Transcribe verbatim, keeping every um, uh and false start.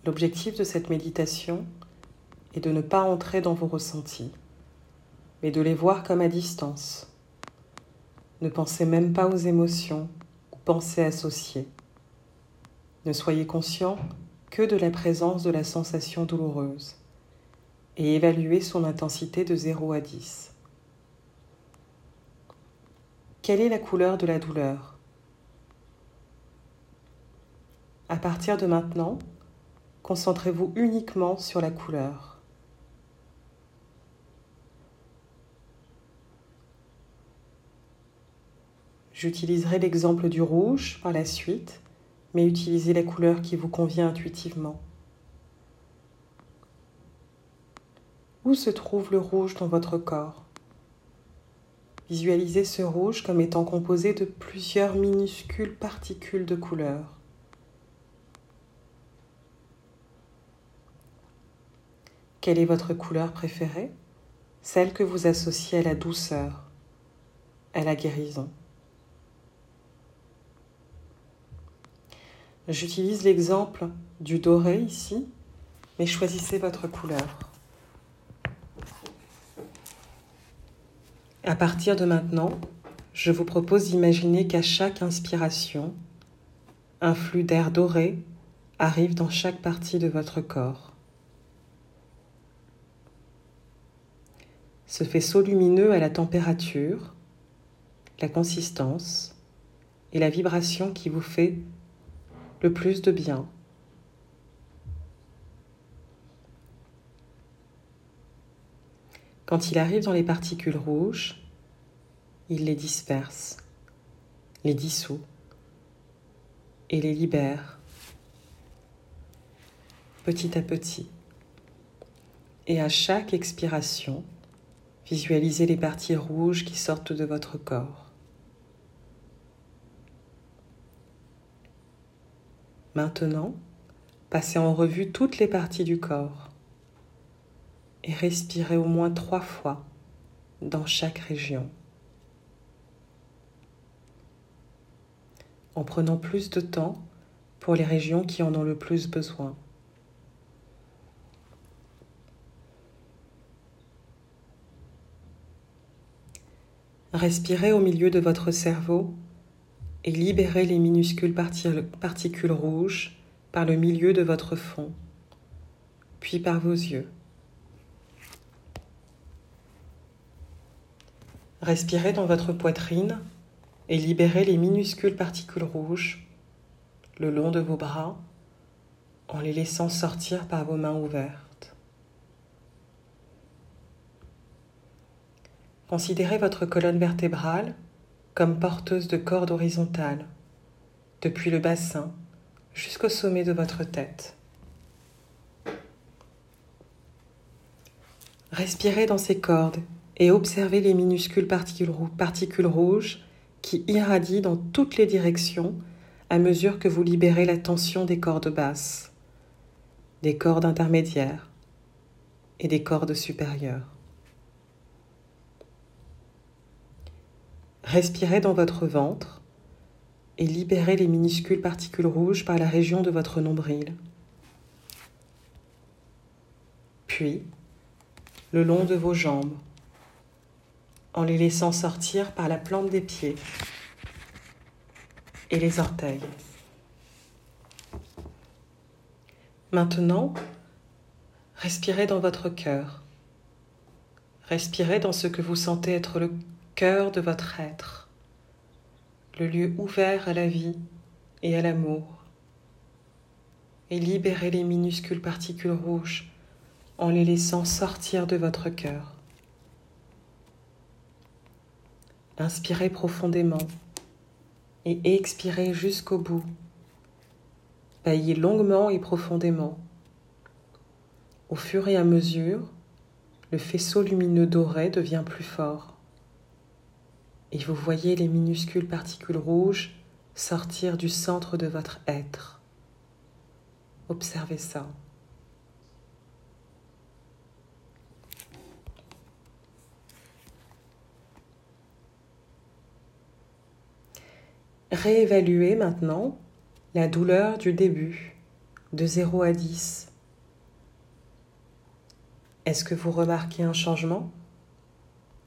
L'objectif de cette méditation est de ne pas entrer dans vos ressentis, mais de les voir comme à distance. Ne pensez même pas aux émotions ou pensées associées. Ne soyez conscient que de la présence de la sensation douloureuse et évaluez son intensité de zéro à dix. Quelle est la couleur de la douleur? À partir de maintenant, concentrez-vous uniquement sur la couleur. J'utiliserai l'exemple du rouge par la suite, mais utilisez la couleur qui vous convient intuitivement. Où se trouve le rouge dans votre corps? Visualisez ce rouge comme étant composé de plusieurs minuscules particules de couleur. Quelle est votre couleur préférée? Celle que vous associez à la douceur, à la guérison. J'utilise l'exemple du doré ici, mais choisissez votre couleur. À partir de maintenant, je vous propose d'imaginer qu'à chaque inspiration, un flux d'air doré arrive dans chaque partie de votre corps. Ce faisceau lumineux a la température, la consistance et la vibration qui vous fait le plus de bien. Quand il arrive dans les particules rouges, il les disperse, les dissout et les libère petit à petit. Et à chaque expiration, visualisez les parties rouges qui sortent de votre corps. Maintenant, passez en revue toutes les parties du corps et respirez au moins trois fois dans chaque région. En prenant plus de temps pour les régions qui en ont le plus besoin. Respirez au milieu de votre cerveau et libérez les minuscules particules rouges par le milieu de votre front, puis par vos yeux. Respirez dans votre poitrine et libérez les minuscules particules rouges le long de vos bras en les laissant sortir par vos mains ouvertes. Considérez votre colonne vertébrale comme porteuse de cordes horizontales, depuis le bassin jusqu'au sommet de votre tête. Respirez dans ces cordes et observez les minuscules particules, particules rouges qui irradient dans toutes les directions à mesure que vous libérez la tension des cordes basses, des cordes intermédiaires et des cordes supérieures. Respirez dans votre ventre et libérez les minuscules particules rouges par la région de votre nombril. Puis, le long de vos jambes, en les laissant sortir par la plante des pieds et les orteils. Maintenant, respirez dans votre cœur. Respirez dans ce que vous sentez être le cœur de votre être, le lieu ouvert à la vie et à l'amour. Et libérez les minuscules particules rouges en les laissant sortir de votre cœur. Inspirez profondément et expirez jusqu'au bout. Baillez longuement et profondément. Au fur et à mesure, le faisceau lumineux doré devient plus fort. Et vous voyez les minuscules particules rouges sortir du centre de votre être. Observez ça. Réévaluez maintenant la douleur du début, de zéro à dix. Est-ce que vous remarquez un changement ?